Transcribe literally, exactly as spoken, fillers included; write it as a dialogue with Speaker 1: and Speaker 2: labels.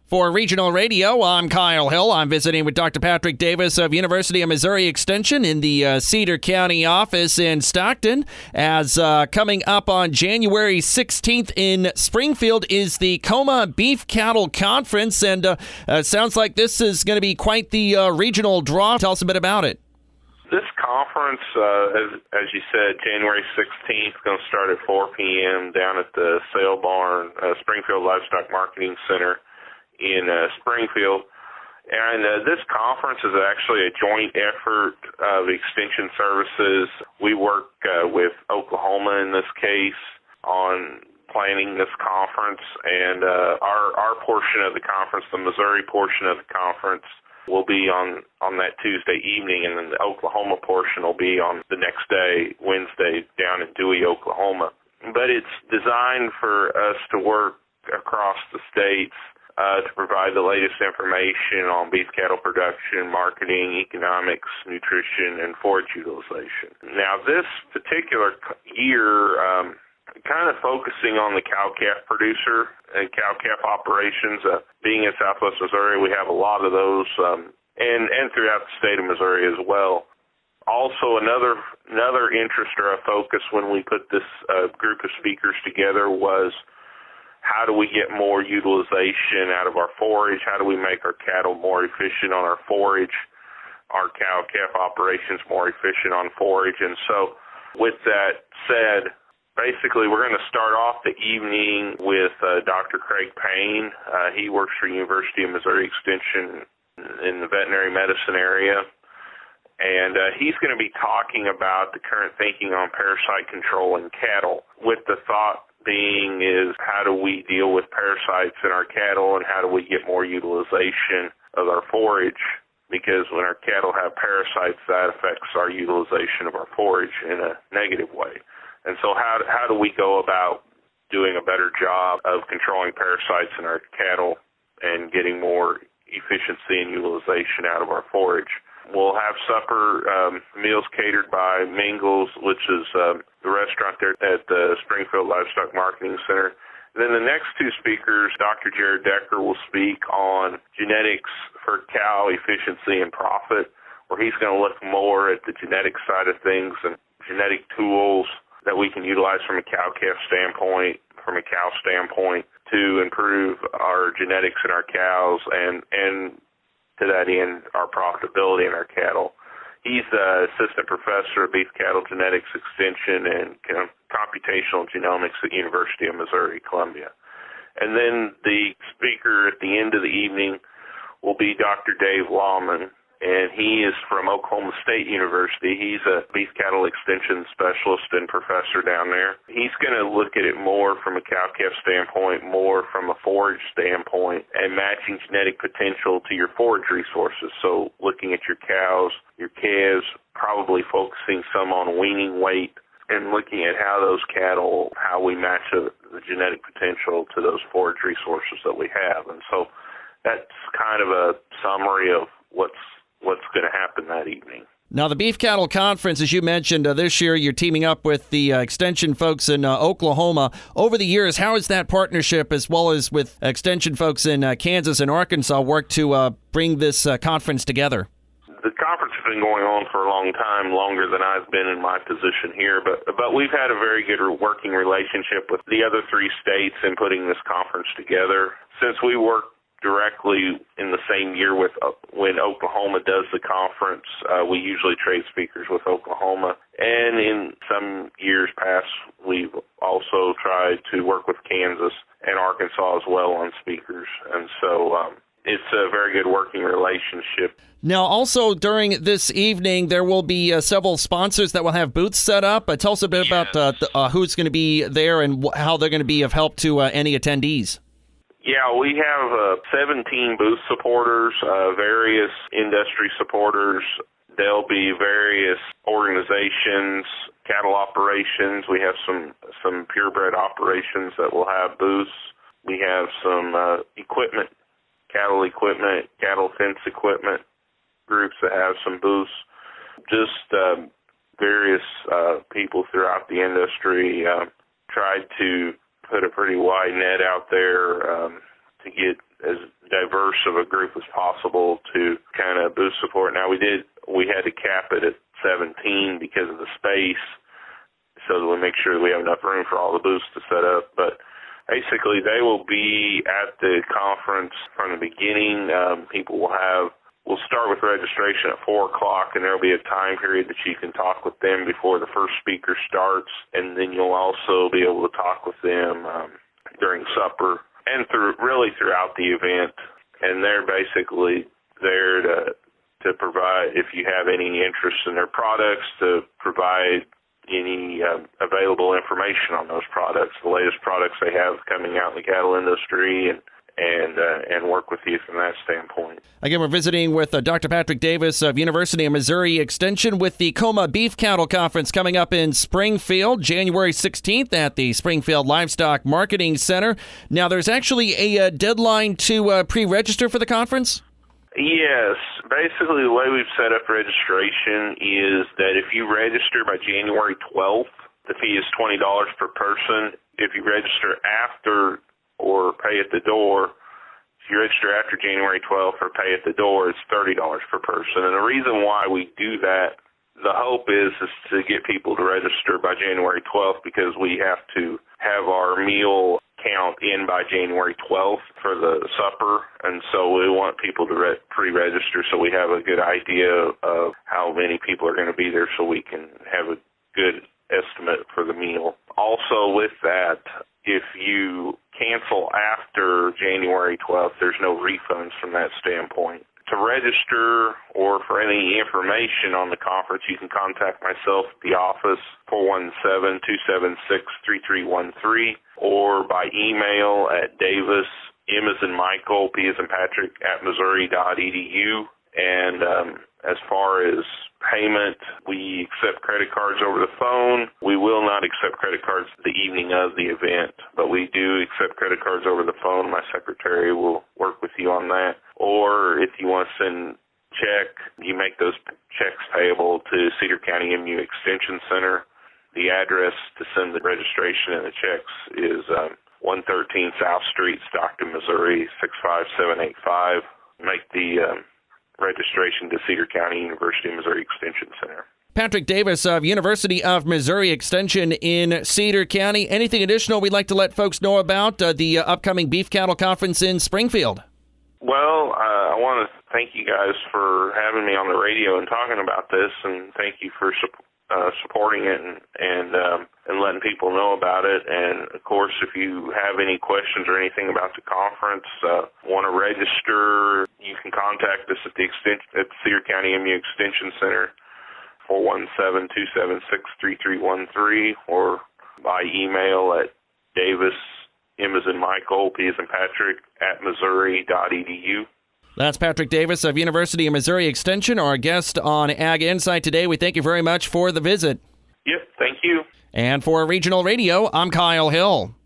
Speaker 1: For Regional Radio, I'm Kyle Hill. I'm visiting with Doctor Patrick Davis of University of Missouri Extension in the uh, Cedar County office in Stockton. As uh, coming up on January sixteenth in Springfield is the COMA Beef Cattle Conference, and uh, uh, sounds like this is going to be quite the uh, regional draw. Tell us a bit about it.
Speaker 2: This conference, uh, as, as you said, January sixteenth, is going to start at four p.m. down at the Sale Barn, uh, Springfield Livestock Marketing Center in uh, Springfield. And uh, this conference is actually a joint effort of Extension Services. We work uh, with Oklahoma in this case on planning this conference, and uh, our, our portion of the conference, the Missouri portion of the conference, will be on, on that Tuesday evening, and then the Oklahoma portion will be on the next day, Wednesday, down in Dewey, Oklahoma. But it's designed for us to work across the states Uh, to provide the latest information on beef cattle production, marketing, economics, nutrition, and forage utilization. Now, this particular year, um, kind of focusing on the cow-calf producer and cow-calf operations. Uh, being in Southwest Missouri, we have a lot of those, um, and, and throughout the state of Missouri as well. Also, another another interest or a focus when we put this uh, group of speakers together was how do we get more utilization out of our forage? How do we make our cattle more efficient on our forage, our cow-calf operations more efficient on forage? And so with that said, basically we're going to start off the evening with uh, Doctor Craig Payne. Uh, he works for University of Missouri Extension in the veterinary medicine area. And uh, he's going to be talking about the current thinking on parasite control in cattle, with the thought being is how do we deal with parasites in our cattle and how do we get more utilization of our forage, because when our cattle have parasites, that affects our utilization of our forage in a negative way. And so how, how do we go about doing a better job of controlling parasites in our cattle and getting more efficiency and utilization out of our forage? We'll have supper um, meals catered by Mingles, which is um, the restaurant there at the Springfield Livestock Marketing Center. And then the next two speakers, Doctor Jared Decker will speak on genetics for cow efficiency and profit, where he's going to look more at the genetic side of things and genetic tools that we can utilize from a cow-calf standpoint, from a cow standpoint, to improve our genetics in our cows and, and to that end, our profitability in our cattle. He's the assistant professor of beef cattle genetics extension and computational genomics at University of Missouri, Columbia. And then the speaker at the end of the evening will be Doctor Dave Lawman, and he is from Oklahoma State University. He's a beef cattle extension specialist and professor down there. He's going to look at it more from a cow-calf standpoint, more from a forage standpoint, and matching genetic potential to your forage resources. So looking at your cows, your calves, probably focusing some on weaning weight, and looking at how those cattle, how we match the, the genetic potential to those forage resources that we have. And so that's kind of a summary of what's what's going to happen that evening.
Speaker 1: Now, the Beef Cattle Conference, as you mentioned, uh, this year you're teaming up with the uh, Extension folks in uh, Oklahoma. Over the years, how has that partnership, as well as with Extension folks in uh, Kansas and Arkansas, worked to uh, bring this uh, conference together?
Speaker 2: The conference has been going on for a long time, longer than I've been in my position here, but but we've had a very good working relationship with the other three states in putting this conference together. Since we work directly in the same year with uh, when Oklahoma does the conference, uh, we usually trade speakers with Oklahoma. And in some years past, we've also tried to work with Kansas and Arkansas as well on speakers. And so um, it's a very good working relationship.
Speaker 1: Now, also during this evening, there will be uh, several sponsors that will have booths set up. Uh, tell us a bit yes. about uh, the, uh, who's going to be there and wh- how they're going to be of help to uh, any attendees.
Speaker 2: Yeah, we have uh, seventeen booth supporters, uh, various industry supporters. There'll be various organizations, cattle operations. We have some, some purebred operations that will have booths. We have some uh, equipment, cattle equipment, cattle fence equipment groups that have some booths. Just uh, various uh, people throughout the industry uh, tried to put a pretty wide net out there um, to get as diverse of a group as possible to kind of boost support. Now we did, we had to cap it at seventeen because of the space, so that we make sure that we have enough room for all the booths to set up. But basically, they will be at the conference from the beginning. Um, people will have, we'll start with registration at four o'clock, and there will be a time period that you can talk with them before the first speaker starts, and then you'll also be able to talk with them um, during supper and through really throughout the event. And they're basically there to to provide, if you have any interest in their products, to provide any uh, available information on those products, the latest products they have coming out in the cattle industry, and and uh, and work with you from that standpoint.
Speaker 1: Again, we're visiting with uh, Doctor Patrick Davis of University of Missouri Extension with the COMA Beef Cattle Conference coming up in Springfield, January sixteenth at the Springfield Livestock Marketing Center. Now, there's actually a uh, deadline to uh, pre-register for the conference?
Speaker 2: Yes. Basically, the way we've set up registration is that if you register by January twelfth, the fee is twenty dollars per person. If you register after or pay at the door, if you register after January twelfth or pay at the door, it's thirty dollars per person. And the reason why we do that, the hope is, is to get people to register by January twelfth, because we have to have our meal count in by January twelfth for the supper, and so we want people to re- pre-register so we have a good idea of how many people are going to be there so we can have a good estimate for the meal. Also with that, if you cancel after January twelfth, there's no refunds from that standpoint. To register or for any information on the conference, you can contact myself at the office, four one seven, two seven six, three three one three, or by email at Davis, M as in Michael, P as in Patrick, at Missouri dot E D U. And um, as far as payment, we accept credit cards over the phone. We will not accept credit cards the evening of the event, but we do accept credit cards over the phone. My secretary will work with you on that. Or if you want to send check, you make those checks payable to Cedar County M U Extension Center. The address to send the registration and the checks is um, one thirteen South Street, Stockton, Missouri, six five seven eight five. Make the um, registration to Cedar County University of Missouri Extension Center.
Speaker 1: Patrick Davis of University of Missouri Extension in Cedar County. Anything additional we'd like to let folks know about uh, the uh, upcoming Beef Cattle Conference in Springfield?
Speaker 2: Well, uh, I want to thank you guys for having me on the radio and talking about this, and thank you for su- uh, supporting it and and, um, and letting people know about it. And, of course, if you have any questions or anything about the conference, uh, want to register, you can contact us at the extension, at the Cedar County M U Extension Center, four one seven, two seven six, three three one three, or by email at Davis, M as in Michael, P as in Patrick, at Missouri dot E D U.
Speaker 1: That's Patrick Davis of University of Missouri Extension, our guest on Ag Insight today. We thank you very much for the visit.
Speaker 2: Yep, thank you.
Speaker 1: And for Regional Radio, I'm Kyle Hill.